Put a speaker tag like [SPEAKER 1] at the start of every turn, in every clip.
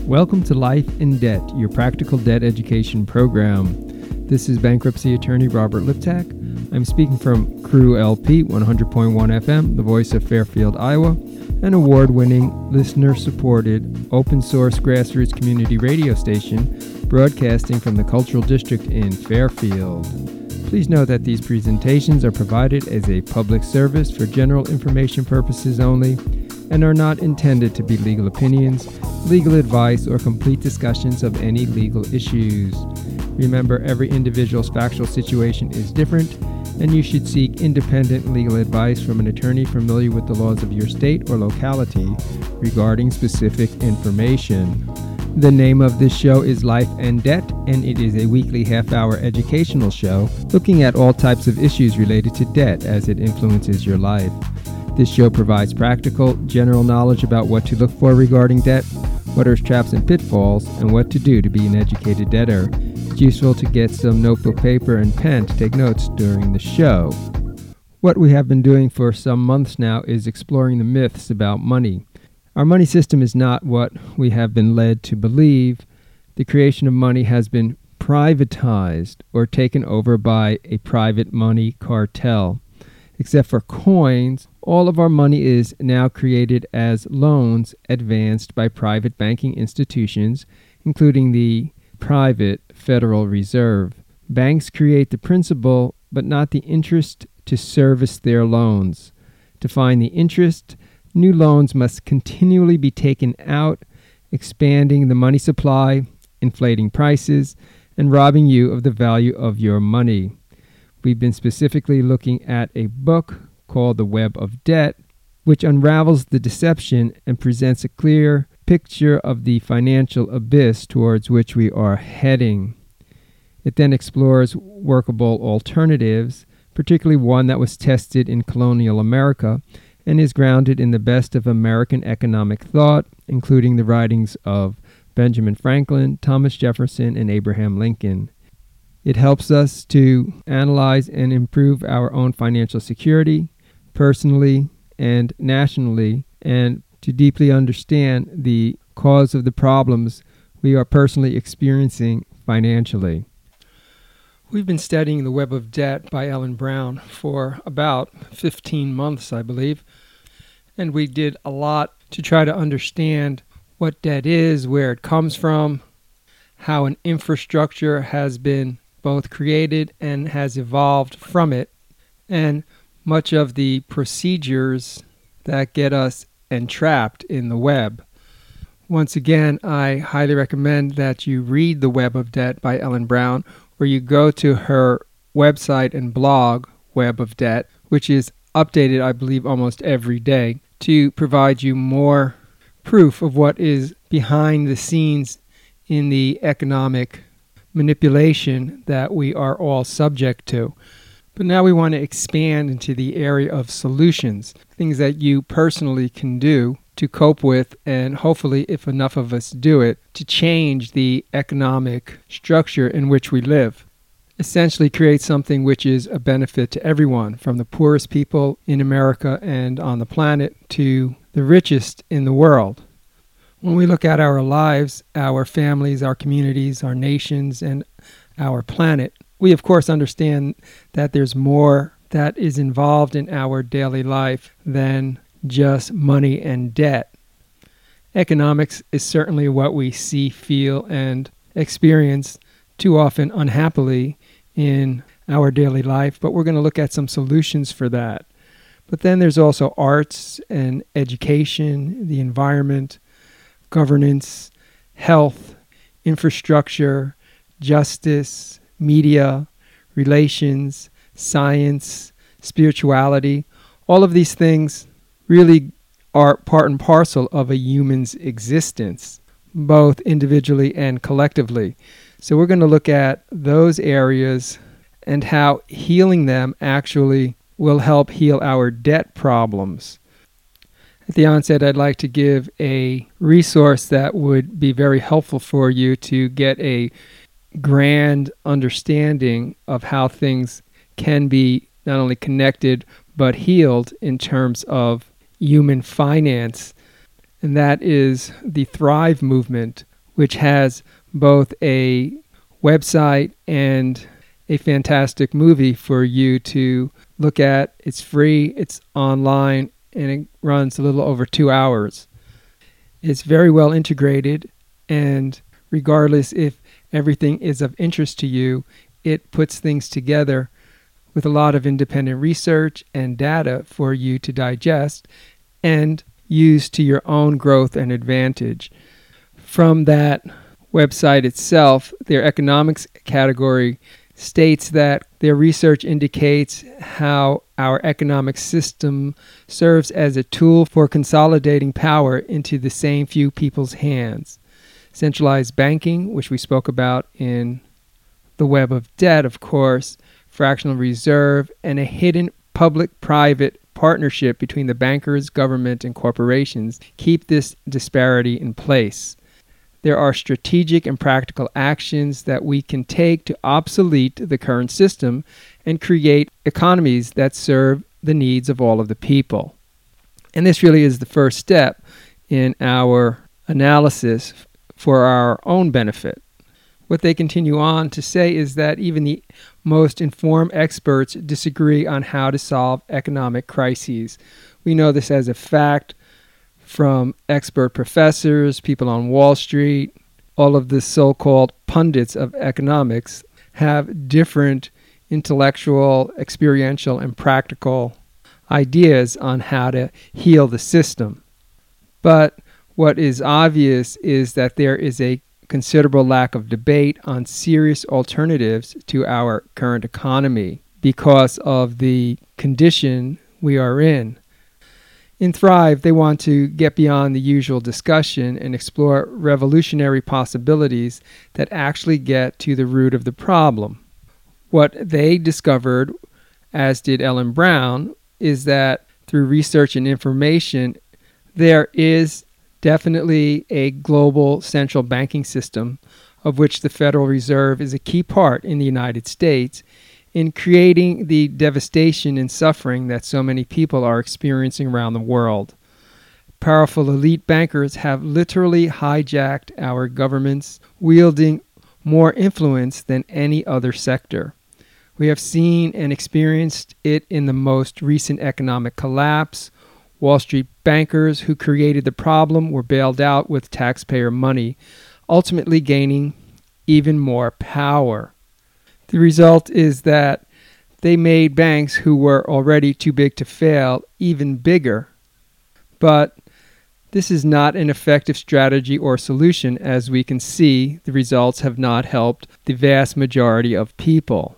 [SPEAKER 1] Welcome to Life in Debt, your practical debt education program. This is bankruptcy attorney Robert Liptak. I'm speaking from Crew LP 100.1 FM, the voice of Fairfield, Iowa, an award-winning, listener-supported, open-source grassroots community radio station broadcasting from the Cultural District in Fairfield. Please note that these presentations are provided as a public service for general information purposes only and are not intended to be legal opinions, legal advice, or complete discussions of any legal issues. Remember, every individual's factual situation is different, and you should seek independent legal advice from an attorney familiar with the laws of your state or locality regarding specific information. The name of this show is Life and Debt, and it is a weekly half-hour educational show looking at all types of issues related to debt as it influences your life. This show provides practical, general knowledge about what to look for regarding debt, what are traps and pitfalls, and what to do to be an educated debtor. It's useful to get some notebook paper and pen to take notes during the show. What we have been doing for some months now is exploring the myths about money. Our money system is not what we have been led to believe. The creation of money has been privatized or taken over by a private money cartel. Except for coins, all of our money is now created as loans advanced by private banking institutions, including the private Federal Reserve. Banks create the principal, but not the interest to service their loans. To find the interest, new loans must continually be taken out, expanding the money supply, inflating prices, and robbing you of the value of your money. We've been specifically looking at a book called The Web of Debt, which unravels the deception and presents a clear picture of the financial abyss towards which we are heading. It then explores workable alternatives, particularly one that was tested in colonial America and is grounded in the best of American economic thought, including the writings of Benjamin Franklin, Thomas Jefferson, and Abraham Lincoln. It helps us to analyze and improve our own financial security, personally and nationally, and to deeply understand the cause of the problems we are personally experiencing financially. We've been studying The Web of Debt by Ellen Brown for about 15 months, I believe, and we did a lot to try to understand what debt is, where it comes from, how an infrastructure has been both created and has evolved from it, and much of the procedures that get us entrapped in the web. Once again, I highly recommend that you read The Web of Debt by Ellen Brown, or you go to her website and blog, Web of Debt, which is updated, I believe, almost every day, to provide you more proof of what is behind the scenes in the economic manipulation that we are all subject to. But now we want to expand into the area of solutions, things that you personally can do to cope with, and hopefully, if enough of us do it, to change the economic structure in which we live. Essentially create something which is a benefit to everyone, from the poorest people in America and on the planet to the richest in the world. When we look at our lives, our families, our communities, our nations, and our planet, we of course understand that there's more that is involved in our daily life than just money and debt. Economics is certainly what we see, feel, and experience too often unhappily in our daily life, but we're going to look at some solutions for that. But then there's also arts and education, the environment, governance, health, infrastructure, justice, media, relations, science, spirituality. All of these things really are part and parcel of a human's existence, both individually and collectively. So we're going to look at those areas and how healing them actually will help heal our debt problems. At the onset, I'd like to give a resource that would be very helpful for you to get a grand understanding of how things can be not only connected but healed in terms of human finance, and that is the Thrive movement, which has both a website and a fantastic movie for you to look at. It's free, it's online, and it runs a little over 2 hours. It's very well integrated, and regardless if everything is of interest to you, it puts things together with a lot of independent research and data for you to digest and use to your own growth and advantage. From that website itself, their economics category states that their research indicates how our economic system serves as a tool for consolidating power into the same few people's hands. Centralized banking, which we spoke about in the web of debt, of course, fractional reserve, and a hidden public-private partnership between the bankers, government, and corporations keep this disparity in place. There are strategic and practical actions that we can take to obsolete the current system and create economies that serve the needs of all of the people. And this really is the first step in our analysis for our own benefit. What they continue on to say is that even the most informed experts disagree on how to solve economic crises. We know this as a fact from expert professors, people on Wall Street. All of the so-called pundits of economics have different intellectual, experiential, and practical ideas on how to heal the system. But what is obvious is that there is a considerable lack of debate on serious alternatives to our current economy because of the condition we are in. In Thrive, they want to get beyond the usual discussion and explore revolutionary possibilities that actually get to the root of the problem. What they discovered, as did Ellen Brown, is that through research and information, there is definitely a global central banking system, of which the Federal Reserve is a key part in the United States, in creating the devastation and suffering that so many people are experiencing around the world. Powerful elite bankers have literally hijacked our governments, wielding more influence than any other sector. We have seen and experienced it in the most recent economic collapse. Wall Street bankers who created the problem were bailed out with taxpayer money, ultimately gaining even more power. The result is that they made banks who were already too big to fail even bigger. But this is not an effective strategy or solution. As we can see, the results have not helped the vast majority of people.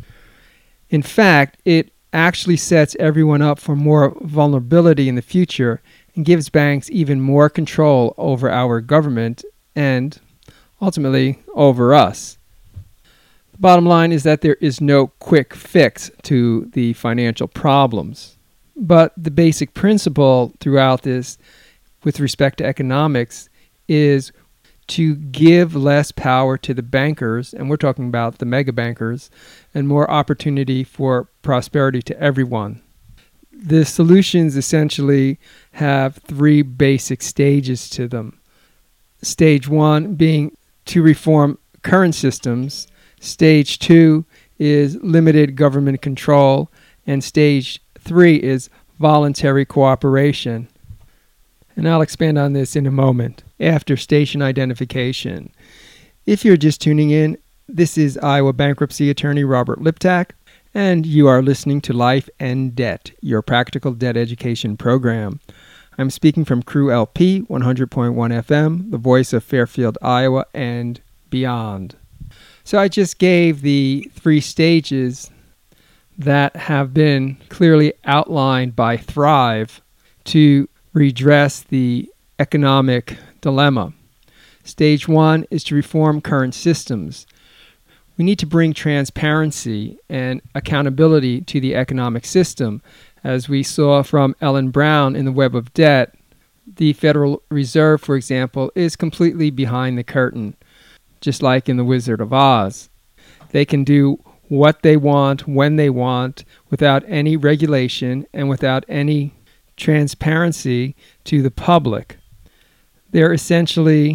[SPEAKER 1] In fact, it actually sets everyone up for more vulnerability in the future and gives banks even more control over our government and ultimately over us. The bottom line is that there is no quick fix to the financial problems. But the basic principle throughout this with respect to economics is to give less power to the bankers, and we're talking about the mega bankers, and more opportunity for prosperity to everyone. The solutions essentially have three basic stages to them. Stage one being to reform current systems. Stage two is limited government control. And stage three is voluntary cooperation. And I'll expand on this in a moment after station identification. If you're just tuning in, this is Iowa bankruptcy attorney Robert Liptak, and you are listening to Life and Debt, your practical debt education program. I'm speaking from Crew LP 100.1 FM, the voice of Fairfield, Iowa, and beyond. So I just gave the three stages that have been clearly outlined by Thrive to redress the economic dilemma. Stage one is to reform current systems. We need to bring transparency and accountability to the economic system. As we saw from Ellen Brown in the Web of Debt, the Federal Reserve, for example, is completely behind the curtain, just like in The Wizard of Oz. They can do what they want, when they want, without any regulation and without any transparency to the public. They're essentially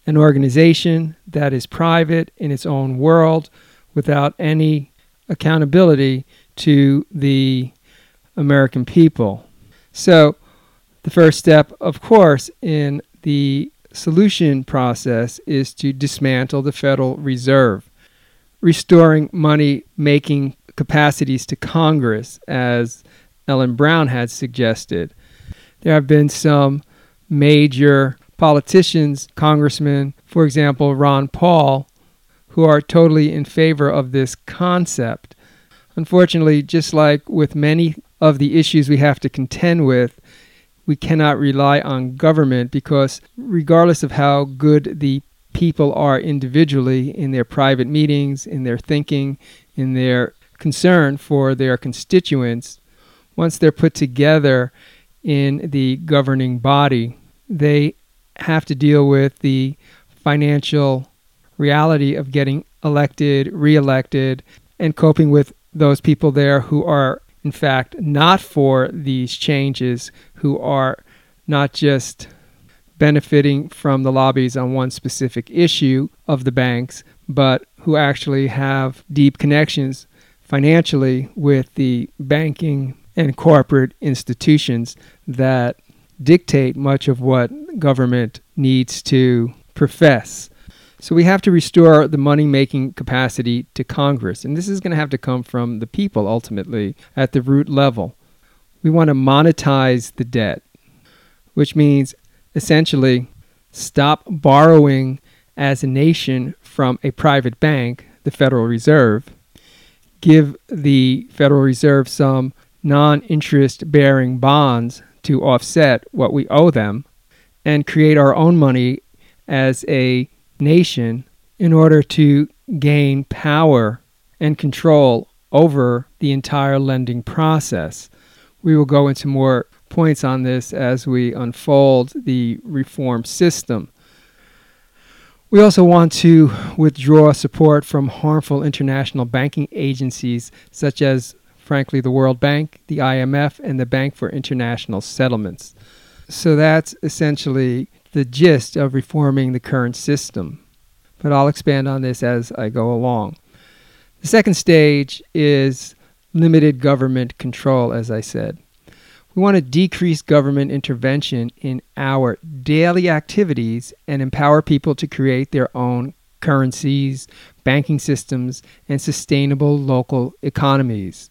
[SPEAKER 1] an organization that is private in its own world without any accountability to the American people. So the first step, of course, in the solution process is to dismantle the Federal Reserve, restoring money-making capacities to Congress, as Ellen Brown had suggested. There have been some major politicians, congressmen, for example, Ron Paul, who are totally in favor of this concept. Unfortunately, just like with many of the issues we have to contend with, we cannot rely on government because regardless of how good the people are individually in their private meetings, in their thinking, in their concern for their constituents, once they're put together in the governing body, they have to deal with the financial reality of getting elected, re-elected, and coping with those people there who are, in fact, not for these changes, who are not just benefiting from the lobbies on one specific issue of the banks, but who actually have deep connections financially with the banking and corporate institutions that dictate much of what government needs to profess. So we have to restore the money-making capacity to Congress, and this is going to have to come from the people ultimately at the root level. We want to monetize the debt, which means essentially stop borrowing as a nation from a private bank, the Federal Reserve, give the Federal Reserve some non-interest-bearing bonds to offset what we owe them, and create our own money as a nation in order to gain power and control over the entire lending process. We will go into more points on this as we unfold the reform system. We also want to withdraw support from harmful international banking agencies such as, frankly, the World Bank, the IMF, and the Bank for International Settlements. So that's essentially the gist of reforming the current system. But I'll expand on this as I go along. The second stage is limited government control, as I said. We want to decrease government intervention in our daily activities and empower people to create their own currencies, banking systems, and sustainable local economies.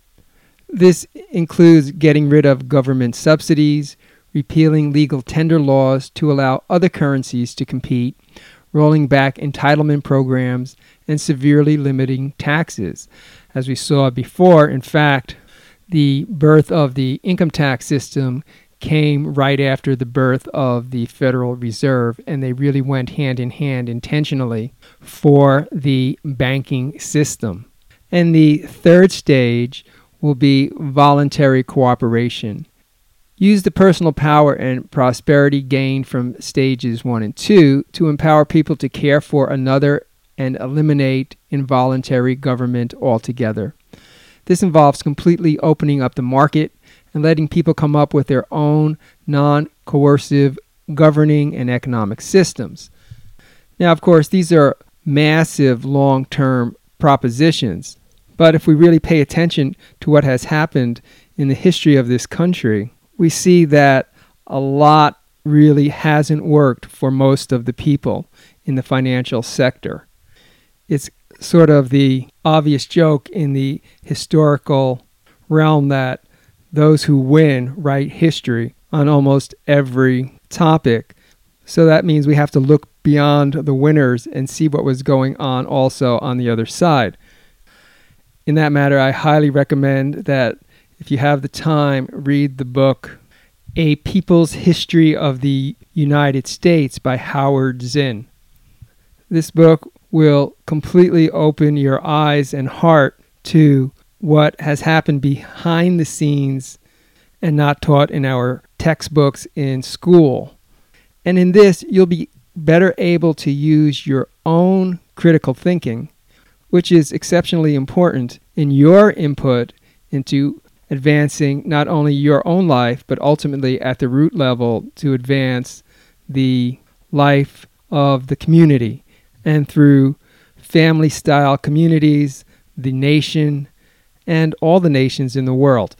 [SPEAKER 1] This includes getting rid of government subsidies, repealing legal tender laws to allow other currencies to compete, rolling back entitlement programs, and severely limiting taxes. As we saw before, in fact, the birth of the income tax system came right after the birth of the Federal Reserve, and they really went hand in hand intentionally for the banking system. And the third stage will be voluntary cooperation. Use the personal power and prosperity gained from stages 1 and 2 to empower people to care for another and eliminate involuntary government altogether. This involves completely opening up the market and letting people come up with their own non-coercive governing and economic systems. Now, of course, these are massive long-term propositions, but if we really pay attention to what has happened in the history of this country, we see that a lot really hasn't worked for most of the people in the financial sector. It's sort of the obvious joke in the historical realm that those who win write history on almost every topic. So that means we have to look beyond the winners and see what was going on also on the other side. In that matter, I highly recommend that if you have the time, read the book A People's History of the United States by Howard Zinn. This book will completely open your eyes and heart to what has happened behind the scenes and not taught in our textbooks in school. And in this, you'll be better able to use your own critical thinking, which is exceptionally important in your input into advancing not only your own life, but ultimately at the root level to advance the life of the community, and through family-style communities, the nation, and all the nations in the world.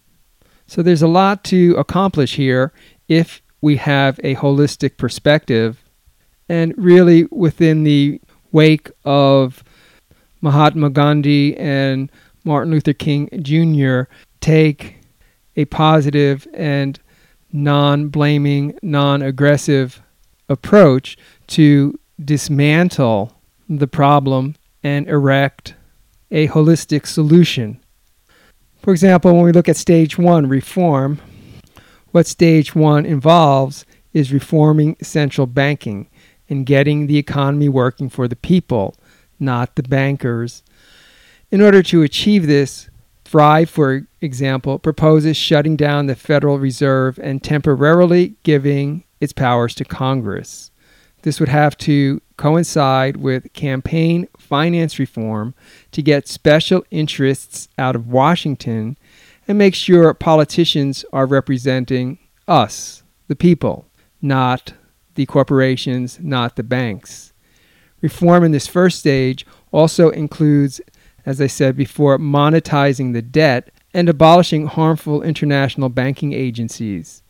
[SPEAKER 1] So there's a lot to accomplish here if we have a holistic perspective, and really within the wake of Mahatma Gandhi and Martin Luther King Jr. take a positive and non-blaming, non-aggressive approach to dismantle the problem and erect a holistic solution. For example, when we look at stage 1, reform, what stage 1 involves is reforming central banking and getting the economy working for the people, not the bankers. In order to achieve this, Thrive, for example, proposes shutting down the Federal Reserve and temporarily giving its powers to Congress. This would have to coincide with campaign finance reform to get special interests out of Washington and make sure politicians are representing us, the people, not the corporations, not the banks. Reform in this first stage also includes, as I said before, monetizing the debt and abolishing harmful international banking agencies.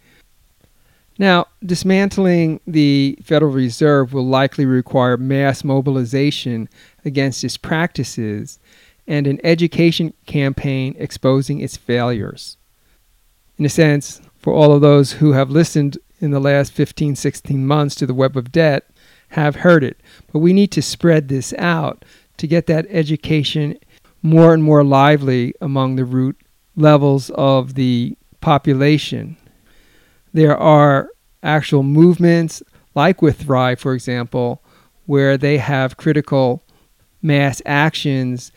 [SPEAKER 1] Now, dismantling the Federal Reserve will likely require mass mobilization against its practices and an education campaign exposing its failures. In a sense, for all of those who have listened in the last 15, 16 months to the Web of Debt have heard it. But we need to spread this out to get that education more and more lively among the root levels of the population. There are actual movements, like with Thrive, for example, where they have critical mass actions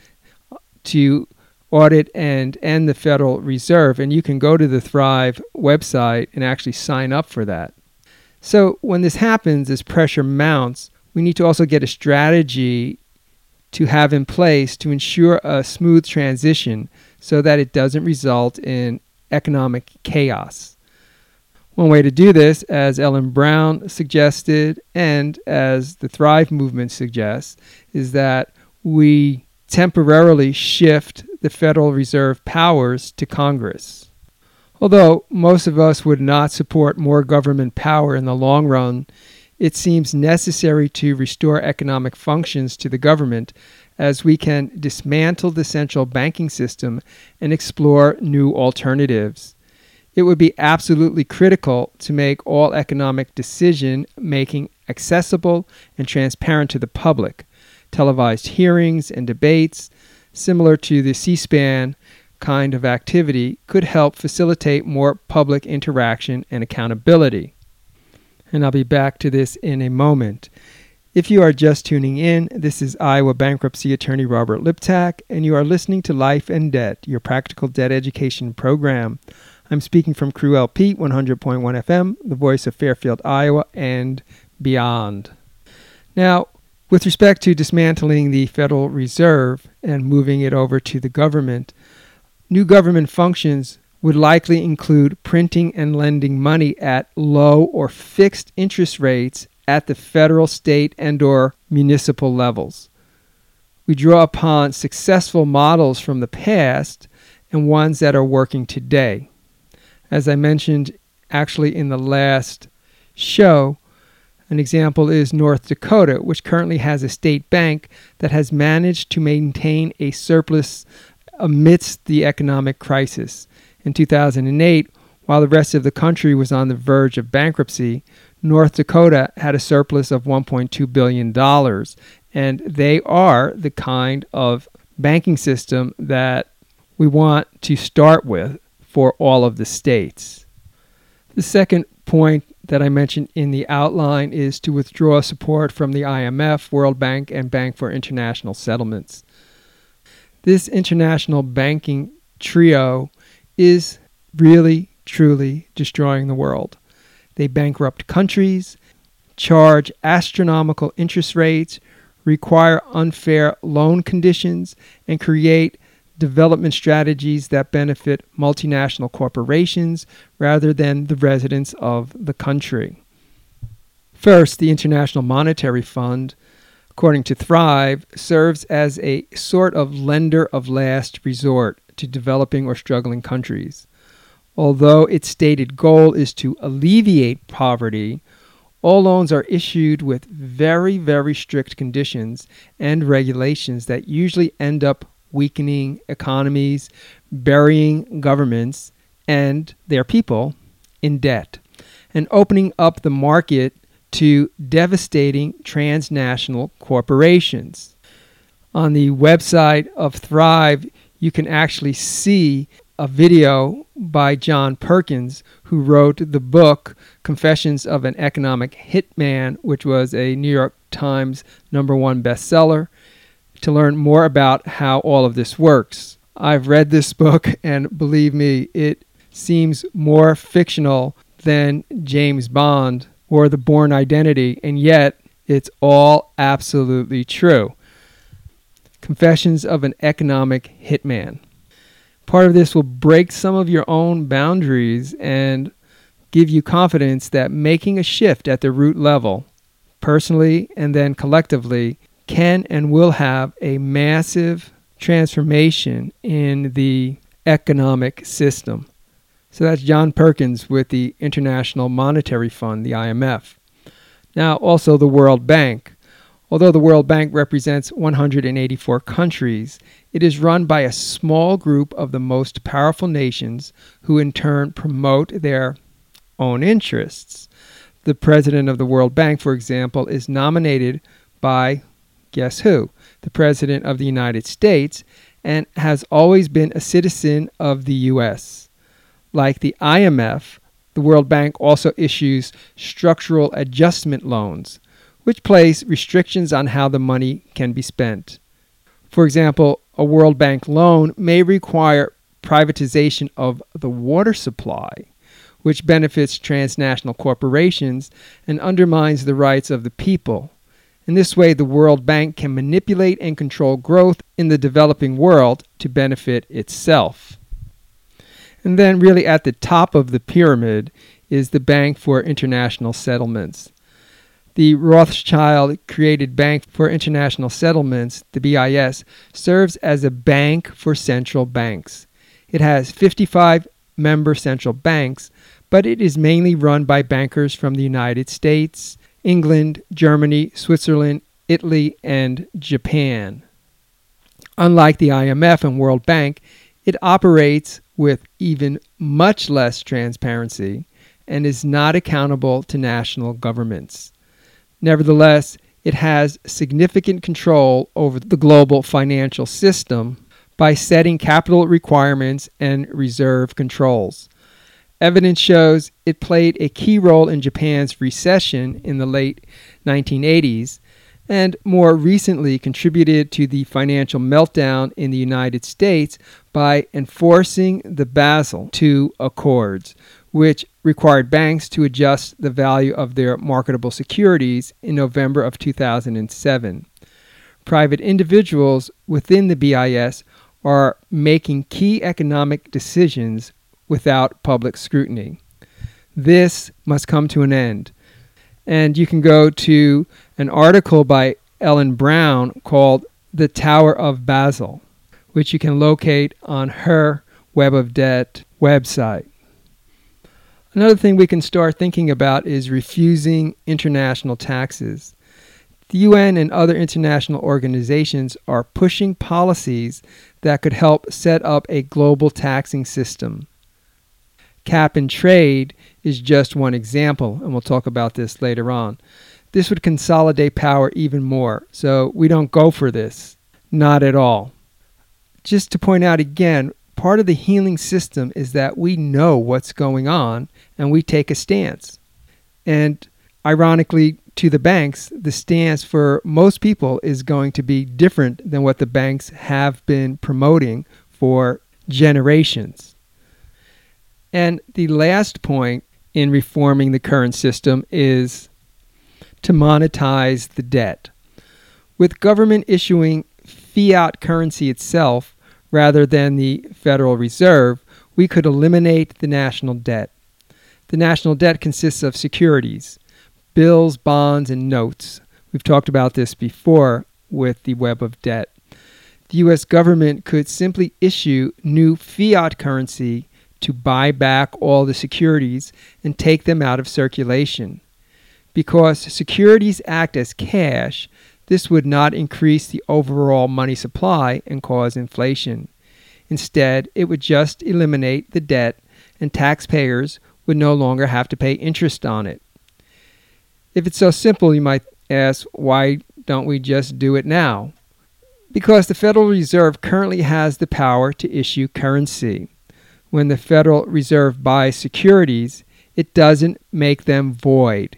[SPEAKER 1] to audit and end the Federal Reserve. And you can go to the Thrive website and actually sign up for that. So when this happens, as pressure mounts, we need to also get a strategy to have in place to ensure a smooth transition so that it doesn't result in economic chaos. One way to do this, as Ellen Brown suggested and as the Thrive movement suggests, is that we temporarily shift the Federal Reserve powers to Congress. Although most of us would not support more government power in the long run, it seems necessary to restore economic functions to the government as we can dismantle the central banking system and explore new alternatives. It would be absolutely critical to make all economic decision-making accessible and transparent to the public. Televised hearings and debates, similar to the C-SPAN kind of activity, could help facilitate more public interaction and accountability. And I'll be back to this in a moment. If you are just tuning in, this is Iowa bankruptcy attorney Robert Liptak, and you are listening to Life and Debt, your practical debt education program. I'm speaking from Crew LP 100.1 FM, the voice of Fairfield, Iowa, and beyond. Now, with respect to dismantling the Federal Reserve and moving it over to the government, new government functions would likely include printing and lending money at low or fixed interest rates at the federal, state, and/or municipal levels. We draw upon successful models from the past and ones that are working today. As I mentioned actually in the last show, an example is North Dakota, which currently has a state bank that has managed to maintain a surplus amidst the economic crisis. In 2008, while the rest of the country was on the verge of bankruptcy, North Dakota had a surplus of $1.2 billion, and they are the kind of banking system that we want to start with for all of the states. The second point that I mentioned in the outline is to withdraw support from the IMF, World Bank, and Bank for International Settlements. This international banking trio is really, truly destroying the world. They bankrupt countries, charge astronomical interest rates, require unfair loan conditions, and create development strategies that benefit multinational corporations rather than the residents of the country. First, the International Monetary Fund, according to Thrive, serves as a sort of lender of last resort to developing or struggling countries. Although its stated goal is to alleviate poverty, all loans are issued with very, very strict conditions and regulations that usually end up weakening economies, burying governments and their people in debt, and opening up the market to devastating transnational corporations. On the website of Thrive, you can actually see a video by John Perkins, who wrote the book Confessions of an Economic Hitman, which was a New York Times #1 bestseller, to learn more about how all of this works. I've read this book, and believe me, it seems more fictional than James Bond or The Bourne Identity, and yet it's all absolutely true. Confessions of an Economic Hitman. Part of this will break some of your own boundaries and give you confidence that making a shift at the root level, personally and then collectively, can and will have a massive transformation in the economic system. So that's John Perkins with the International Monetary Fund, the IMF. Now, also the World Bank. Although the World Bank represents 184 countries, it is run by a small group of the most powerful nations who in turn promote their own interests. The president of the World Bank, for example, is nominated by, guess who? The President of the United States, and has always been a citizen of the U.S. Like the IMF, the World Bank also issues structural adjustment loans, which place restrictions on how the money can be spent. For example, a World Bank loan may require privatization of the water supply, which benefits transnational corporations and undermines the rights of the people. In this way, the World Bank can manipulate and control growth in the developing world to benefit itself. And then really at the top of the pyramid is the Bank for International Settlements. The Rothschild-created Bank for International Settlements, the BIS, serves as a bank for central banks. It has 55 member central banks, but it is mainly run by bankers from the United States, England, Germany, Switzerland, Italy, and Japan. Unlike the IMF and World Bank, it operates with even much less transparency and is not accountable to national governments. Nevertheless, it has significant control over the global financial system by setting capital requirements and reserve controls. Evidence shows it played a key role in Japan's recession in the late 1980s and more recently contributed to the financial meltdown in the United States by enforcing the Basel II Accords, which required banks to adjust the value of their marketable securities in November of 2007. Private individuals within the BIS are making key economic decisions without public scrutiny. This must come to an end. And you can go to an article by Ellen Brown called The Tower of Basel, which you can locate on her Web of Debt website. Another thing we can start thinking about is refusing international taxes. The UN and other international organizations are pushing policies that could help set up a global taxing system. Cap and trade is just one example, and we'll talk about this later on. This would consolidate power even more, so we don't go for this. Not at all. Just to point out again, part of the healing system is that we know what's going on and we take a stance. And ironically, to the banks, the stance for most people is going to be different than what the banks have been promoting for generations. And the last point in reforming the current system is to monetize the debt. With government issuing fiat currency itself rather than the Federal Reserve, we could eliminate the national debt. The national debt consists of securities, bills, bonds, and notes. We've talked about this before with the web of debt. The U.S. government could simply issue new fiat currency to buy back all the securities and take them out of circulation. Because securities act as cash, this would not increase the overall money supply and cause inflation. Instead, it would just eliminate the debt, and taxpayers would no longer have to pay interest on it. If it's so simple, you might ask, why don't we just do it now? Because the Federal Reserve currently has the power to issue currency. When the Federal Reserve buys securities, it doesn't make them void.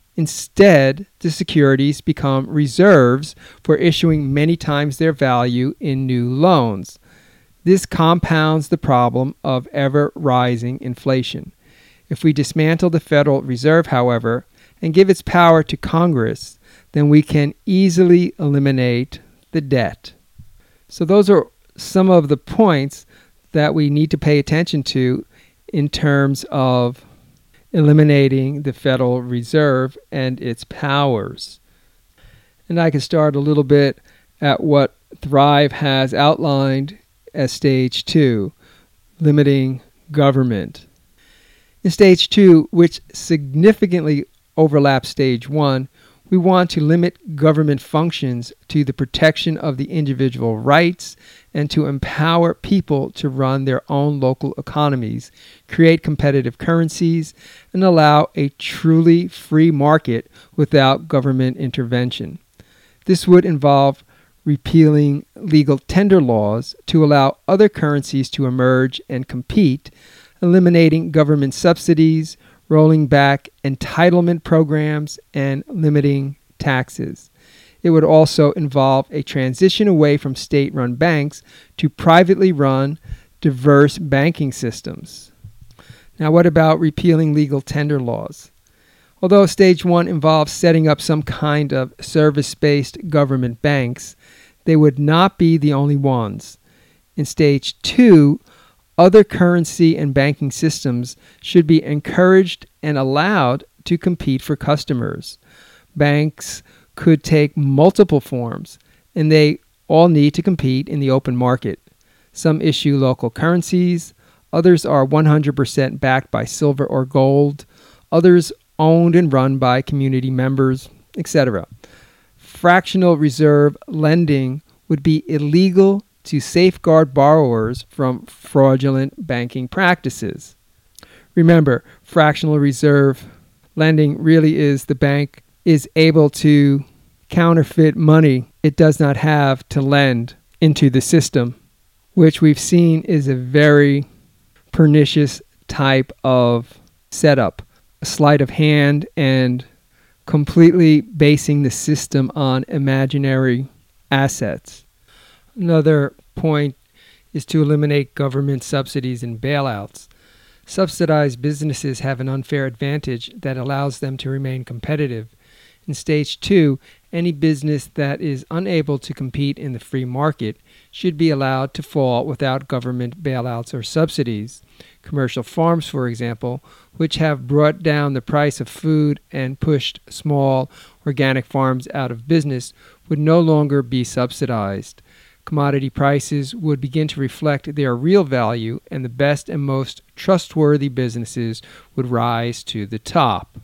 [SPEAKER 1] Instead, the securities become reserves for issuing many times their value in new loans. This compounds the problem of ever-rising inflation. If we dismantle the Federal Reserve, however, and give its power to Congress, then we can easily eliminate the debt. So those are some of the points that we need to pay attention to in terms of eliminating the Federal Reserve and its powers. And I can start a little bit at what Thrive has outlined as Stage 2, limiting government. In Stage 2, which significantly overlaps Stage 1, we want to limit government functions to the protection of the individual rights and to empower people to run their own local economies, create competitive currencies, and allow a truly free market without government intervention. This would involve repealing legal tender laws to allow other currencies to emerge and compete, eliminating government subsidies, rolling back entitlement programs, and limiting taxes. It would also involve a transition away from state-run banks to privately run, diverse banking systems. Now, what about repealing legal tender laws? Although Stage 1 involves setting up some kind of service-based government banks, they would not be the only ones. In Stage 2, other currency and banking systems should be encouraged and allowed to compete for customers. Banks could take multiple forms, and they all need to compete in the open market. Some issue local currencies, others are 100% backed by silver or gold, others owned and run by community members, etc. Fractional reserve lending would be illegal to safeguard borrowers from fraudulent banking practices. Remember, fractional reserve lending really is the bank is able to counterfeit money it does not have to lend into the system, which we've seen is a very pernicious type of setup, a sleight of hand and completely basing the system on imaginary assets. Another point is to eliminate government subsidies and bailouts. Subsidized businesses have an unfair advantage that allows them to remain competitive. In Stage 2, any business that is unable to compete in the free market should be allowed to fall without government bailouts or subsidies. Commercial farms, for example, which have brought down the price of food and pushed small organic farms out of business, would no longer be subsidized. Commodity prices would begin to reflect their real value, and the best and most trustworthy businesses would rise to the top.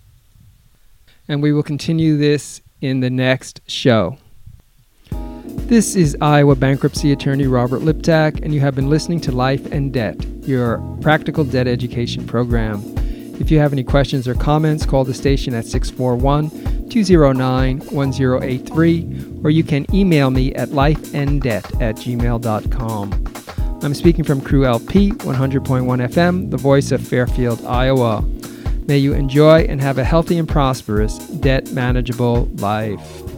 [SPEAKER 1] And we will continue this in the next show. This is Iowa bankruptcy attorney Robert Liptak, and you have been listening to Life and Debt, your practical debt education program. If you have any questions or comments, call the station at 641-209-1083, or you can email me at lifeanddebt@gmail.com. I'm speaking from Crew LP, 100.1 FM, the voice of Fairfield, Iowa. May you enjoy and have a healthy and prosperous, debt-manageable life.